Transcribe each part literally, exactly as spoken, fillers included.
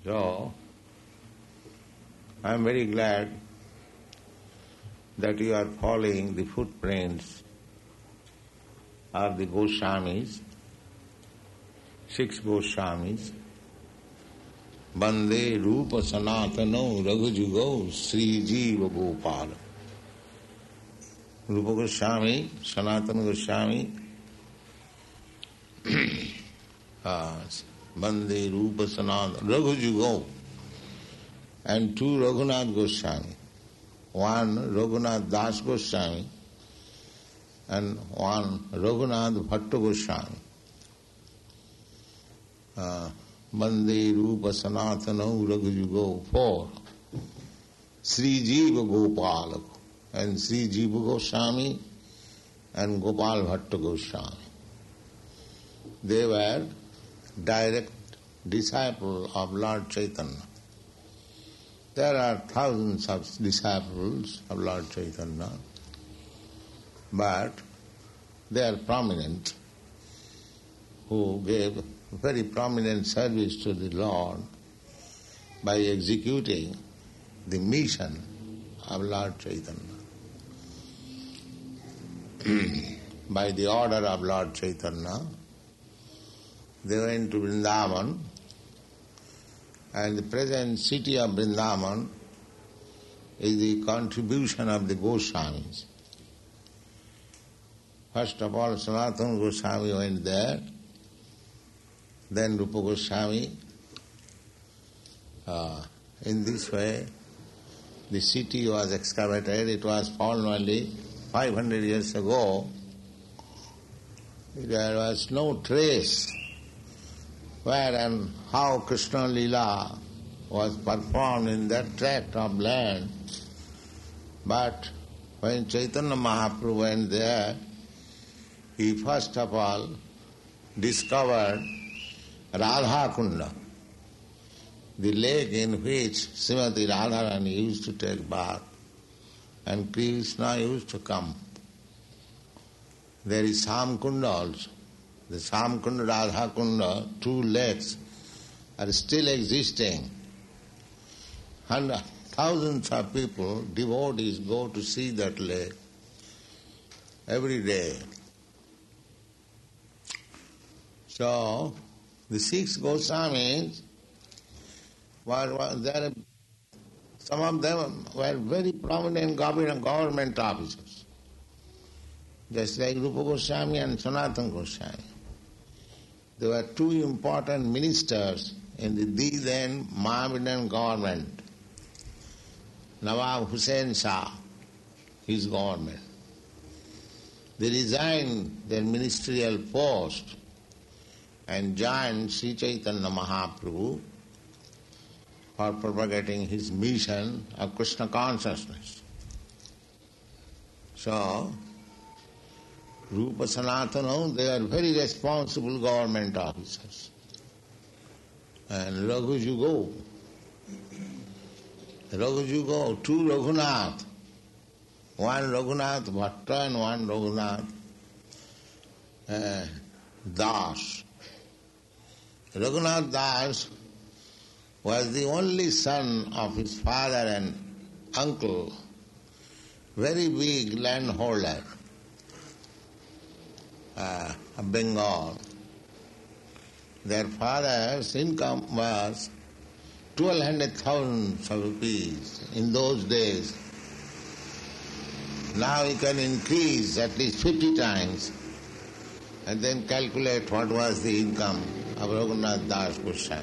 So, I am very glad that you are following the footprints of the Goswamis, six Goswamis. Bande Rupa Sanatano Raghujugo Sri Jiva Gopala. Rupa Goswami, Sanatana Goswami, uh, Bande Rupa Sanatana Raghujugo, and two Raghunath Goswami. One Raghunath Das Goswami and one Raghunath Bhatta Goswami. Uh, Bande Rupa Sanatana Raghujugo, four. Sri Jiva Gopala, and Sri Jiva Goswami and Gopal Bhatta Goswami. They were direct disciples of Lord Chaitanya. There are thousands of disciples of Lord Chaitanya, but they are prominent, who gave very prominent service to the Lord by executing the mission of Lord Chaitanya. By the order of Lord Chaitanya, they went to Vrindavan, and the present city of Vrindavan is the contribution of the Goswamis. First of all, Sanatana Goswami went there, then Rupa Goswami. Uh, in this way, the city was excavated. It was found only five hundred years ago. There was no trace where and how Krishna Leela was performed in that tract of land. But when Chaitanya Mahaprabhu went there, he first of all discovered Radha Kunda, the lake in which Srimati Radharani used to take bath and Krishna used to come. There is Sam Kunda also. The Sam Kunda, Radha Kunda, two lakes are still existing. Hundreds, thousands of people, devotees, go to see that lake every day. So, the six Goswamis, were, were there, some of them were very prominent government officers, just like Rupa Goswami and Sanatana Goswami. They were two important ministers in the then Mohammedan government. Nawab Hussain Shah, his government. They resigned their ministerial post and joined Sri Chaitanya Mahaprabhu for propagating his mission of Krishna consciousness. So, Rupa Sanatana, they are very responsible government officers. And Raghujugo, Raghujugo, two Raghunath, one Raghunath Bhatta and one Raghunath uh, Das. Raghunath Das was the only son of his father and uncle, very big landholder uh, of Bengal. Their father's income was twelve hundred thousand rupees in those days. Now you can increase at least fifty times and then calculate what was the income of Raghunath Das Goswami.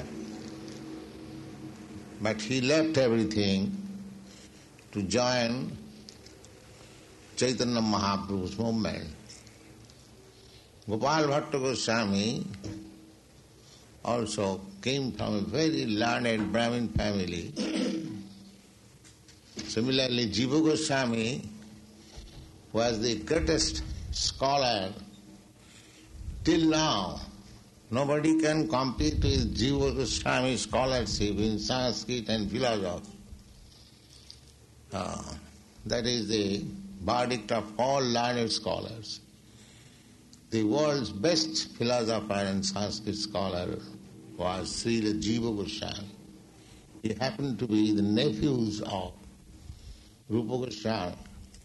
But he left everything to join Chaitanya Mahaprabhu's movement. Gopal Bhatta Goswami also came from a very learned Brahmin family. Similarly, Jiva Goswami was the greatest scholar till now. Nobody can compete with Jiva Goswami's scholarship in Sanskrit and philosophy. Uh, that is the verdict of all learned scholars. The world's best philosopher and Sanskrit scholar was Srila Jiva Goswami. he happened to be the nephews of Rupa Goswami.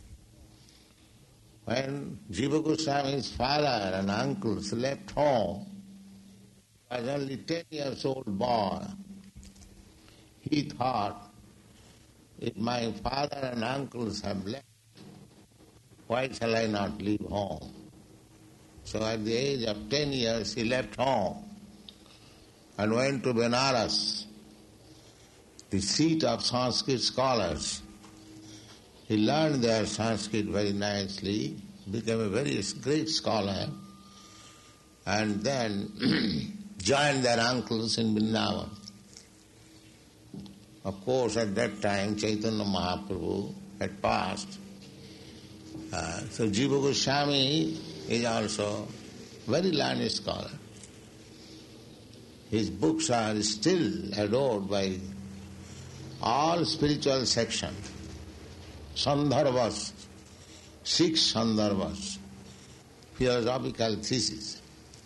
When Jiva Goswami's father and uncles left home, as only ten years old boy, he thought, if my father and uncles have left, why shall I not leave home? So at the age of ten years he left home and went to Benares, the seat of Sanskrit scholars. He learned their Sanskrit very nicely, became a very great scholar, and then joined their uncles in Vrindavan. Of course, at that time, Chaitanya Mahaprabhu had passed. Uh, so Jiva Goswami is also very learned scholar. His books are still adored by all spiritual sections. Sandarbhas, six Sandarbhas, philosophical thesis.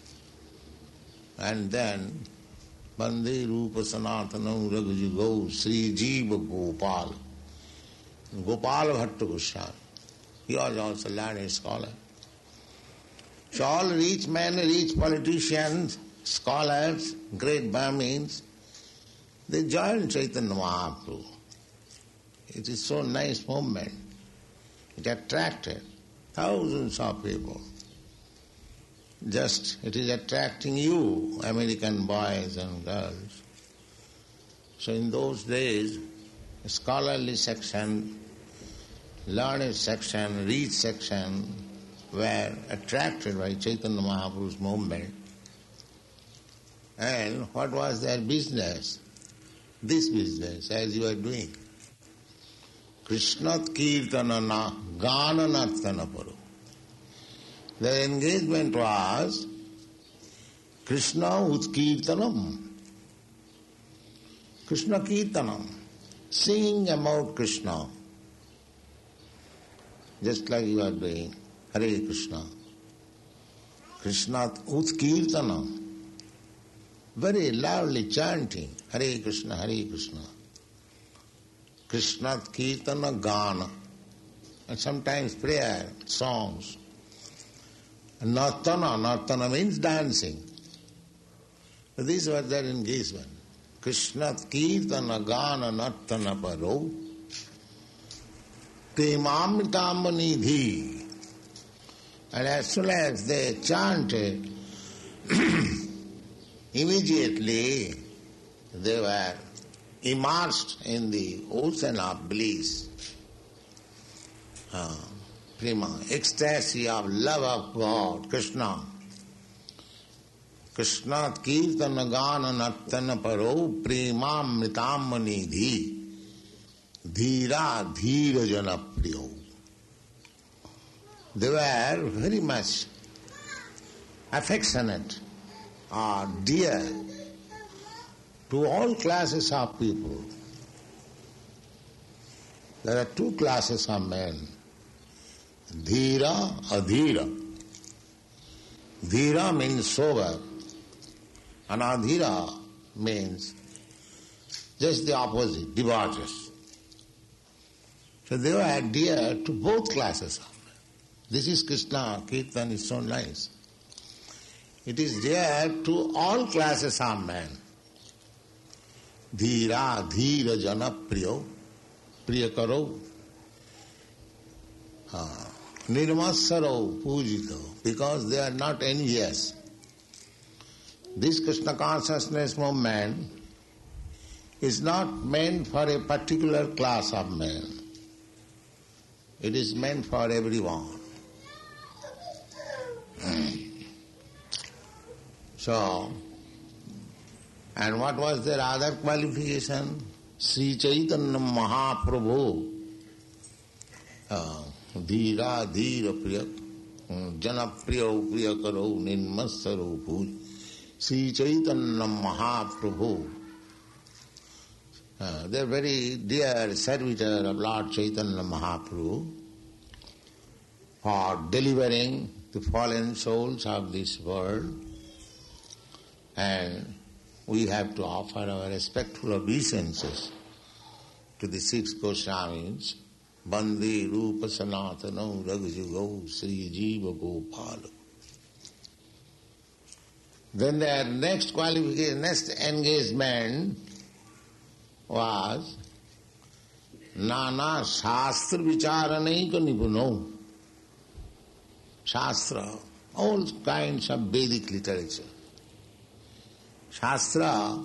And then Bande Rupa Sanatanam Raghuji Sri Jiva Gopal, Gopal Bhatta Goswami. He was also a learned scholar. So all rich men, rich politicians, scholars, great Brahmins, they joined Chaitanya Mahaprabhu. It is so nice movement. It attracted thousands of people. Just, it is attracting you, American boys and girls. So in those days, a scholarly section, learned section, rich section were attracted by Chaitanya Mahaprabhu's movement. And what was their business? This business, as you are doing. Krishnat Kirtana na Gana Nartana Paru. Their engagement was Krishna Utkirtanam. Krishna Kirtanam. Singing about Krishna. Just like you are doing. Hare Krishna. Krishna Utkirtanam. Very loudly chanting. Hare Krishna, Hare Krishna. Krishna Kirtana Gana. And sometimes prayer, songs. Nartana, Nartana means dancing. These were their engagement. Krishna Kirtana Gana Nartana Paro Premamritam Nidhi. And as soon as they chanted, immediately they were immersed in the ocean of bliss. Uh, prema, ecstasy of love of God, Krishna. Krishna Kirtana Gana Nartana Paro Premamritam Nidhi Dhira Dhira Jana Priyo. They were very much affectionate or dear to all classes of people. There are two classes of men, Dhira, Adhira. Dhira means sober, and Adhira means just the opposite, debauches. So they were dear to both classes of men. This is Krishna, Kirtan is so nice. It is dear to all classes of men. Dhira, dhira, jana, priyo, priya karo, uh, nirmasaro, pujito, because they are not envious. This Krishna consciousness movement is not meant for a particular class of men. It is meant for everyone. So, and what was their other qualification? Sri Chaitanya Mahaprabhu, uh, Dhira Dhira Priya, Jana Priya Priya Karo, Ninmasaro Puj. Sri Chaitanya Mahaprabhu, uh, they are very dear servitor of Lord Chaitanya Mahaprabhu for delivering the fallen souls of this world and we have to offer our respectful obeisances to the six Goswamis. Bande Rupa Sanatana Raghujugo Sri Jiva Gopala. Then their next qualification, next engagement was Nana Shastra Vicharanaika Nipuno. Shastra, all kinds of Vedic literature. Shastra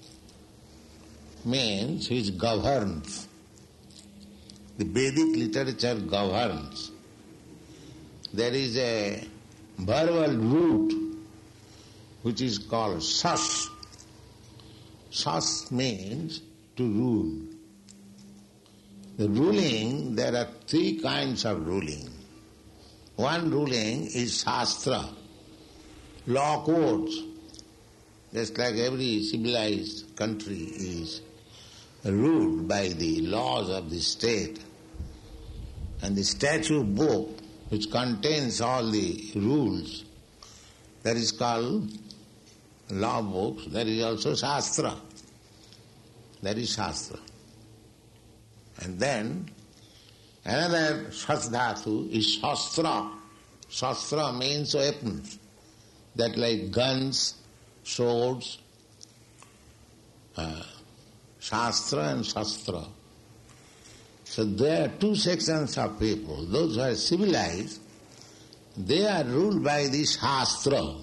means which governs. The Vedic literature governs. There is a verbal root which is called sas. Sas means to rule. The ruling, there are three kinds of ruling. One ruling is Shastra, law codes. Just like every civilized country is ruled by the laws of the state. And the statute book, which contains all the rules, that is called law books. That is also Shastra. That is Shastra. And then another Shasdhatu is Shastra. Shastra means weapons. That like guns, swords, uh, Shastra and Shastra. So there are two sections of people. Those who are civilized, they are ruled by the Shastra,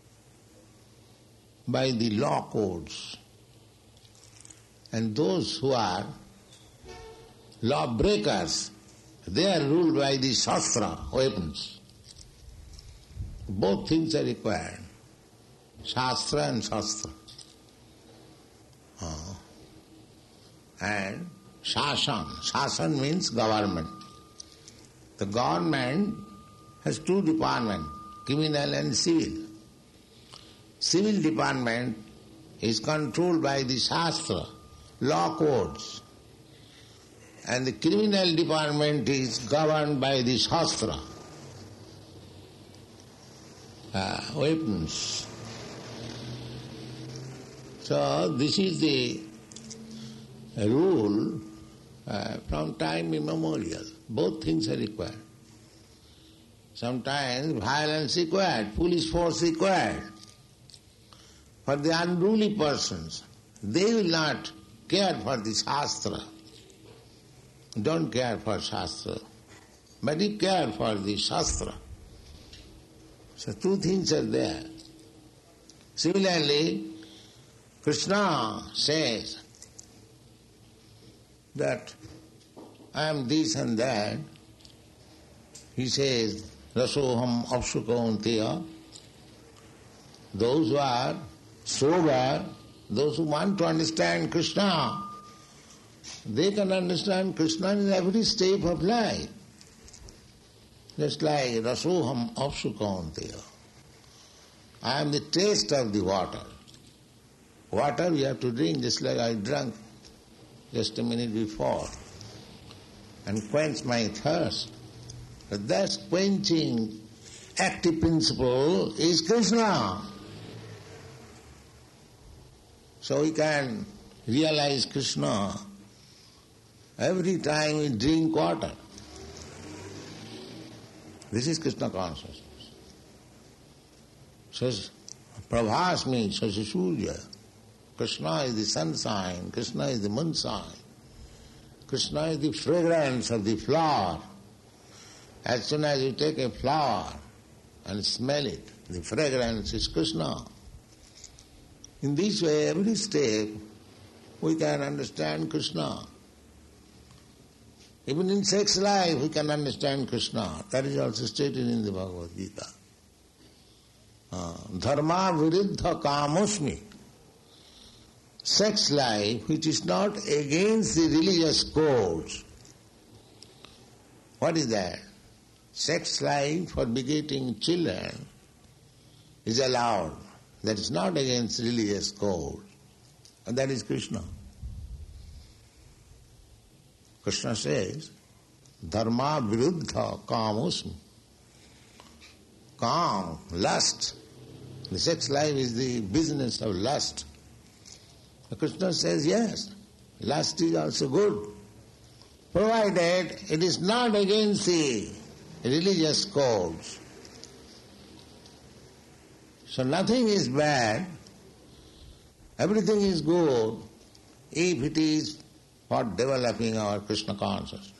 by the law codes. And those who are lawbreakers, they are ruled by the Shastra, weapons. Both things are required, Shastra and Shastra. Uh, and Shasan. Shasan means government. The government has two departments, criminal and civil. Civil department is controlled by the Shastra, law codes. And the criminal department is governed by the Shastra, uh, weapons. So this is the rule uh, from time immemorial. Both things are required. Sometimes violence required, police force required. For the unruly persons, they will not care for the Shastra. Don't care for Shastra, but you care for the Shastra. So two things are there. Similarly, Krishna says that I am this and that. He says, Rasoham Apsukaunteya. Those who are sober, those who want to understand Krishna, they can understand Krishna in every step of life. Just like Rasoham Apsukaunteya. I am the taste of the water. Water we have to drink just like I drank just a minute before and quench my thirst. But that quenching active principle is Krishna. So we can realize Krishna every time we drink water. This is Krishna consciousness. So Prabhasmi, Sasi Surya. Krishna is the sunshine, Krishna is the moonshine, Krishna is the fragrance of the flower. As soon as you take a flower and smell it, the fragrance is Krishna. In this way, every step, we can understand Krishna. Even in sex life, we can understand Krishna. That is also stated in the Bhagavad Gita. Uh, Dharma viruddha kamosmi. Sex life which is not against the religious codes. What is that? Sex life for begetting children is allowed. That is not against religious codes. And that is Krishna. Krishna says, Dharma viruddha kamosmi. Kam, lust. The sex life is the business of lust. Krishna says, yes, lust is also good, provided it is not against the religious codes. So nothing is bad, everything is good if it is for developing our Krishna consciousness.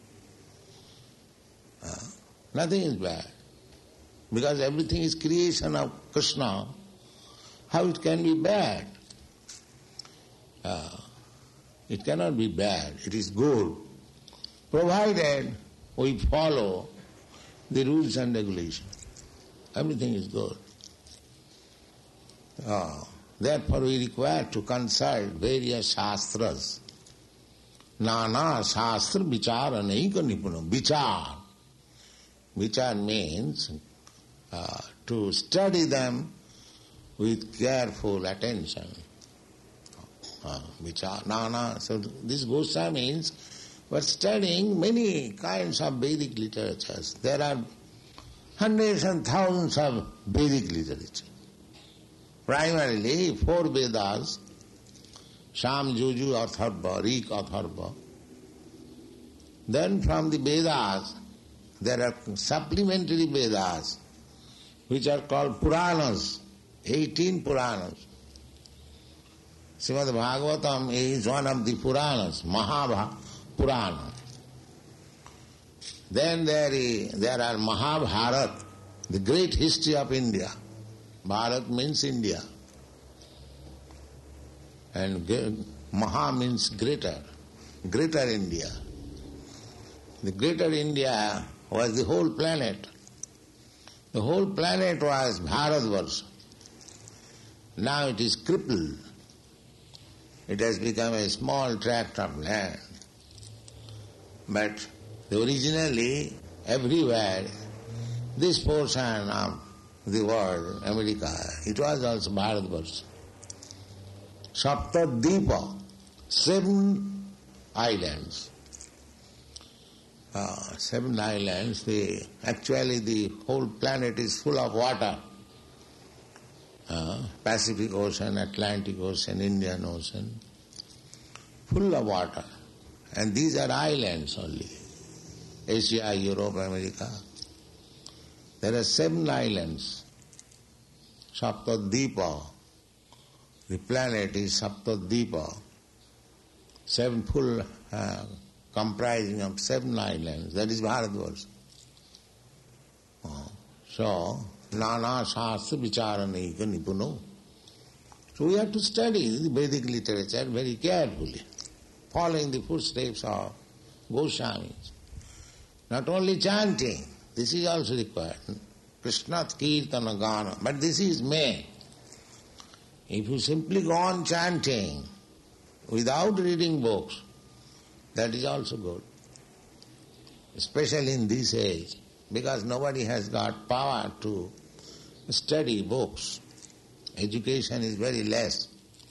Uh, nothing is bad. Because everything is creation of Krishna, how it can be bad? Uh, it cannot be bad, it is good, provided we follow the rules and regulations. Everything is good. Uh, therefore we require to consult various shastras. Nana shastra vichara naika nipuna. Vichar. Vichar means uh, to study them with careful attention. Uh, vichar, nana. So this Goswami means we're studying many kinds of Vedic literatures. There are hundreds and thousands of Vedic literature. Primarily four Vedas, Sam, Juju, Atharva, Rik, Atharva. Then from the Vedas, there are supplementary Vedas, which are called Puranas, eighteen Puranas. Srimad Bhagavatam is one of the Puranas, Mahabha Purana. Then there, is, there are Mahabharat, the great history of India. Bharat means India. And Maha means greater, greater India. The greater India was the whole planet. The whole planet was Bharatvarsha. Now it is crippled. It has become a small tract of land. But originally, everywhere, this portion of the world, America, it was also Bharatvarsha. Saptadvipa, seven islands. Uh, seven islands, the, actually the whole planet is full of water. Uh, Pacific Ocean, Atlantic Ocean, Indian Ocean, full of water. And these are islands only. Asia, Europe, America. There are seven islands. Saptadvipa. The planet is Saptadvipa. Seven full, uh, comprising of seven islands. That is Bharatvarsha. Oh. So, Nana Shastra Vichara Naika Nipuno. So we have to study the Vedic literature very carefully, following the footsteps of Goswamis. Not only chanting, this is also required. Krishna Kirtana Gana, but this is main. If you simply go on chanting without reading books, that is also good. Especially in this age, because nobody has got power to study books. Education is very less.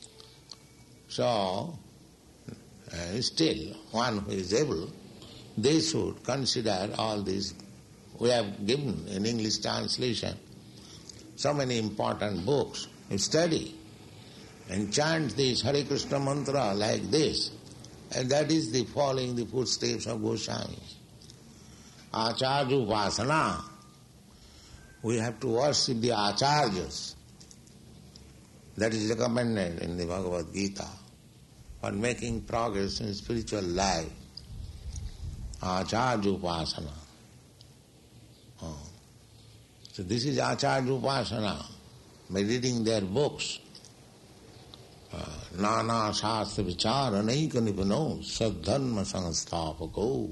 So, uh, still, one who is able, they should consider all these. We have given in English translation so many important books. You study and chant this Hare Krishna mantra like this, and that is the following the footsteps of Goswamis. Acharya Upasana. We have to worship the Acharyas. That is recommended in the Bhagavad Gita for making progress in spiritual life. Acharya Upasana. Oh. So this is Acharya Upasana, by reading their books. Nana Shastra Vichara Naika Nipano Sadharma Sanstapako.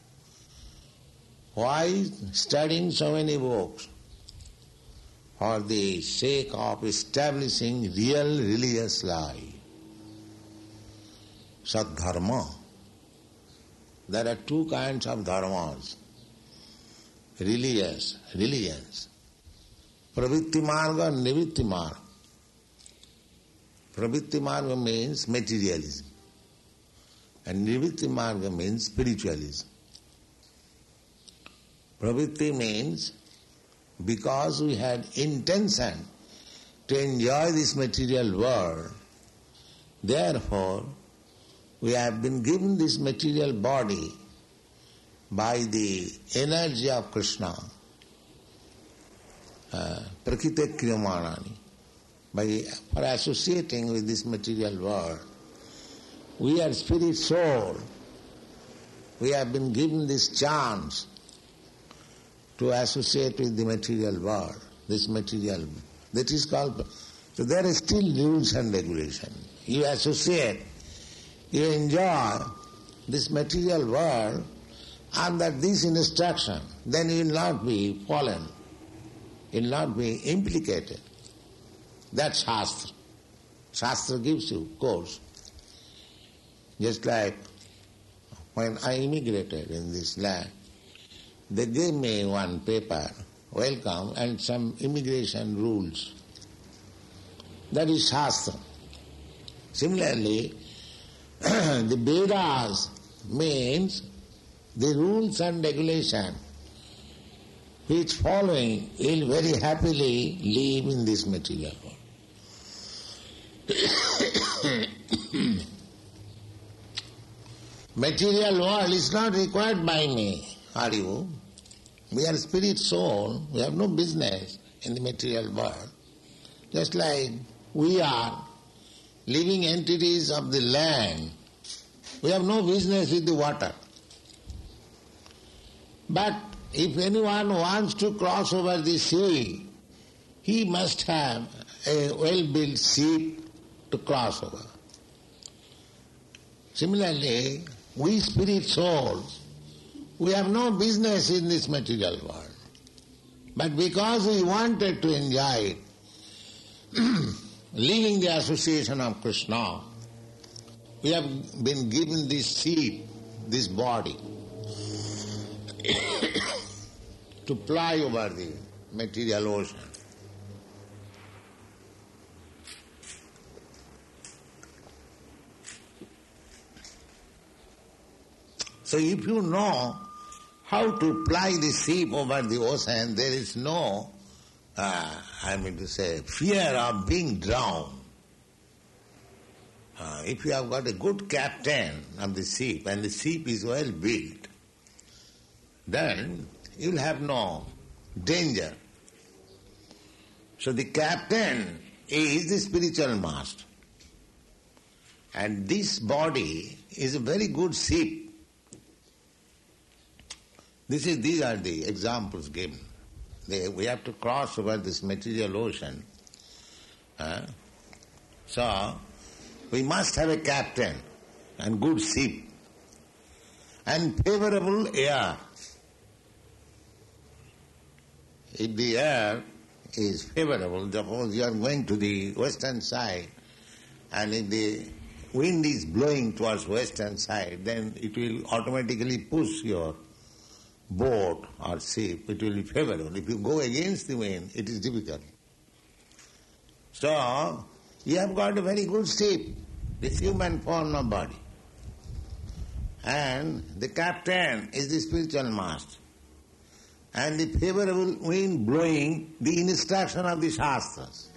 Why studying so many books? For the sake of establishing real religious life. Sadharma. There are two kinds of dharmas. Religious, religions. Pravitti marga and nivitti marga. Pravitti marga means materialism. And nivitti marga means spiritualism. Pravitti means because we had intention to enjoy this material world, Therefore, we have been given this material body by the energy of Krishna, prakite kriyamanani, by for associating with this material world. We are spirit soul. We have been given this chance to associate with the material world, this material. That is called, so there are still rules and regulations. You associate, you enjoy this material world under this instruction, then you will not be fallen, you will not be implicated. That's Shastra. Shastra gives you course. Just like when I immigrated in this land, they gave me one paper, welcome, and some immigration rules. That is Shastra. Similarly, the Vedas means the rules and regulation which following will very happily live in this material world. Material world is not required by me, are you? We are spirit soul, we have no business in the material world. Just like we are living entities of the land, we have no business with the water. But if anyone wants to cross over the sea, he must have a well-built ship to cross over. Similarly, we spirit souls, we have no business in this material world. But because we wanted to enjoy it, leaving the association of Krishna, we have been given this seed, this body, to fly over the material ocean. So if you know how to fly the ship over the ocean, there is no, uh, I mean to say, fear of being drowned. Uh, if you have got a good captain of the ship and the ship is well built, then you will have no danger. So the captain is the spiritual master. And this body is a very good ship. This is, these are the examples given. They, we have to cross over this material ocean. Uh, so, we must have a captain and good ship and favorable air. If the air is favorable, suppose you are going to the western side and if the wind is blowing towards western side, then it will automatically push your boat or ship, it will be favorable. If you go against the wind, it is difficult. So, you have got a very good ship, this human form of body. And the captain is the spiritual master. And the favorable wind blowing the instruction of the Shastras.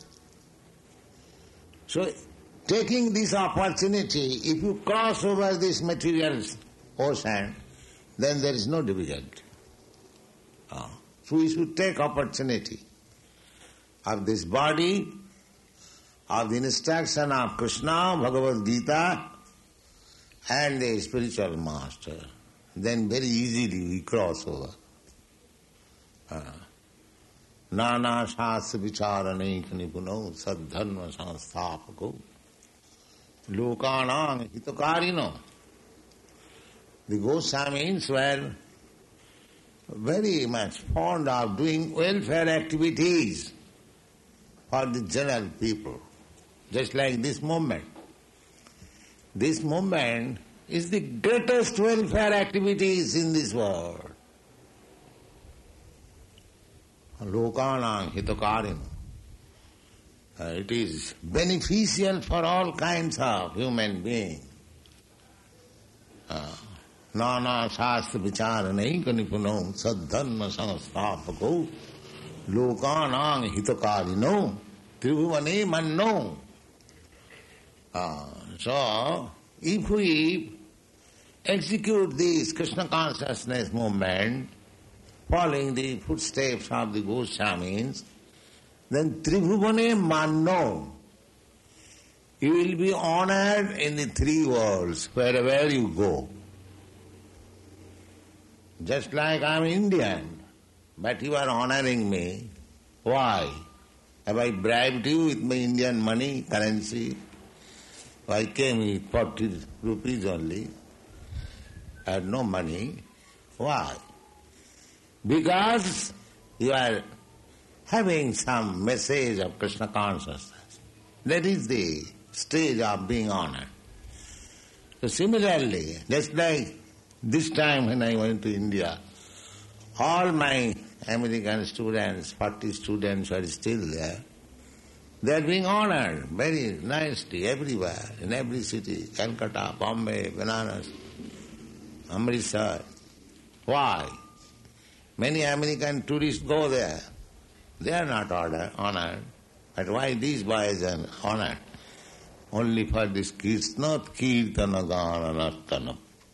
So, taking this opportunity, if you cross over this material ocean, then there is no difficulty. Ah. So we should take opportunity of this body, of the instruction of Krishna, Bhagavad Gita, and the spiritual master. Then very easily we cross over. Nana shastra vicharane nipuno sadharma sanstapako lokanang hitakarino. The Goswamis were very much fond of doing welfare activities for the general people, just like this movement. This movement is the greatest welfare activities in this world. Lokanang hitakarino. It is beneficial for all kinds of human beings. Uh, Nana shastra vicharane kanipuno saddharma sanstapako lokanang hitakarino tribhuvane manno. So, if we execute this Krishna consciousness movement, following the footsteps of the Goswamis, then Tribhuvane Manno, you will be honored in the three worlds, wherever you go. Just like I am Indian, but you are honoring me. Why? Have I bribed you with my Indian money, currency? I came with forty rupees only. I had no money. Why? Because you are having some message of Krishna consciousness. That is the stage of being honored. So similarly, just like this time when I went to India, all my American students, forty students are still there. They are being honored very nicely everywhere, in every city, Calcutta, Bombay, Banaras, Amritsar. Why? Many American tourists go there. They are not order, honored. But why these boys are honored? Only for this Krishna Kirtana Gana Nartanam.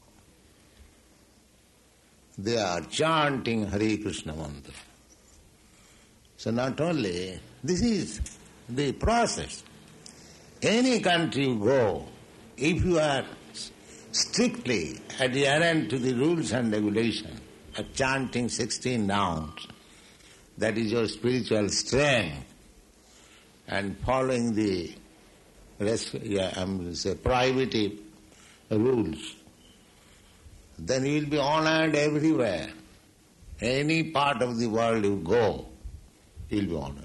They are chanting Hare Krishna mantra. So not only, this is the process. Any country you go, if you are strictly adherent to the rules and regulations of chanting sixteen rounds, that is your spiritual strength, and following the rest, yeah, um, say prohibitive rules, then you will be honored everywhere. Any part of the world you go, you will be honored.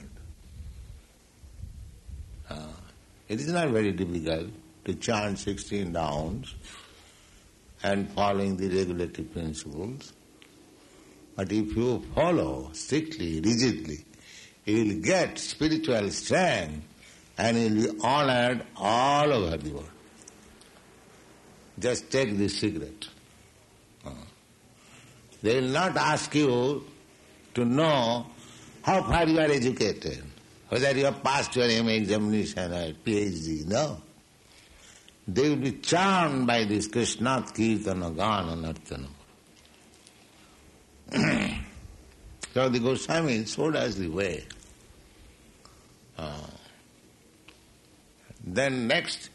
Uh, it is not very difficult to chant sixteen rounds and following the regulative principles. But if you follow strictly, rigidly, you will get spiritual strength and you will be honored all over the world. Just take this secret. Uh, they will not ask you to know how far you are educated, whether you have passed your M A examination or PhD. No. They will be charmed by this Krishna Kirtana Gana Nartanam. So the Goswami showed us the way. Uh, then next,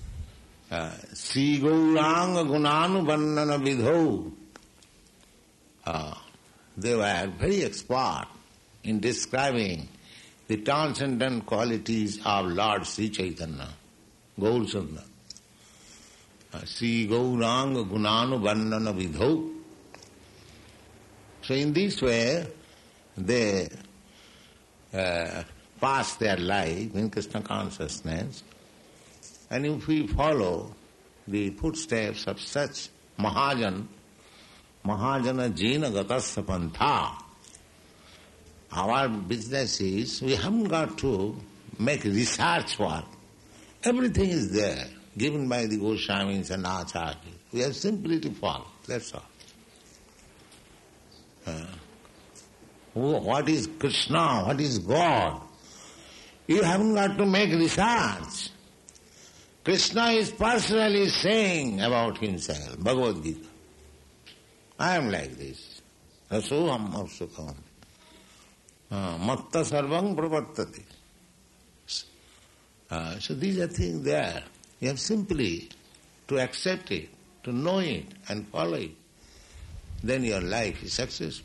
Sri Gauranga Gunanu Vandana Vidho. Uh, they were very expert in describing the transcendent qualities of Lord Sri Chaitanya, Gaurachandra. Uh, Sri Gauranga Gunanu Vandana Vidho. So in this way, they uh, pass their life in Krishna consciousness. And if we follow the footsteps of such Mahajan, Mahajana Jina Gatasya Pantha, our business is, we haven't got to make research work. Everything is there, given by the Goswamis and Acharyas. We have simply to follow, that's all. Uh, what is Krishna? What is God? You haven't got to make research. Krishna is personally saying about himself, Bhagavad Gita. I am like this. Asoham asukam. Matta sarvang pravartati. Uh, so these are things there. You have simply to accept it, to know it and follow it. Then your life is successful.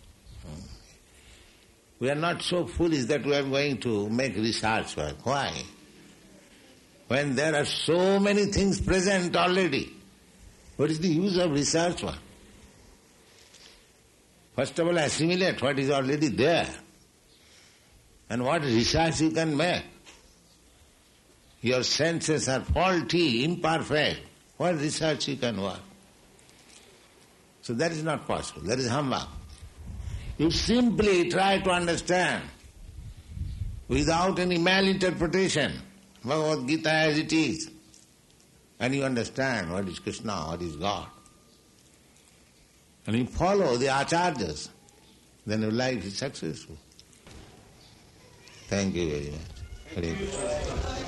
We are not so foolish that we are going to make research work. Why? When there are so many things present already, what is the use of research work? First of all, assimilate what is already there. And what research you can make? Your senses are faulty, imperfect. What research you can work? So that is not possible. That is humbug. You simply try to understand without any malinterpretation Bhagavad Gita as it is. And you understand what is Krishna, what is God. And you follow the acharyas, then your life is successful. Thank you very much. Hare Krishna.